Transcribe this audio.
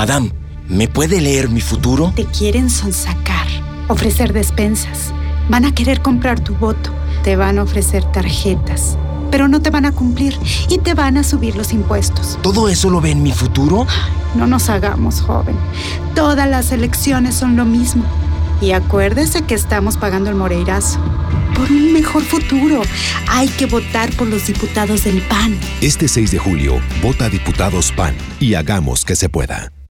Madame, ¿me puede leer mi futuro? Te quieren sonsacar, ofrecer despensas. Van a querer comprar tu voto. Te van a ofrecer tarjetas, pero no te van a cumplir y te van a subir los impuestos. ¿Todo eso lo ve en mi futuro? No nos hagamos, joven. Todas las elecciones son lo mismo. Y acuérdese que estamos pagando el Moreirazo. Por un mejor futuro, hay que votar por los diputados del PAN. Este 6 de julio, vota Diputados PAN y hagamos que se pueda.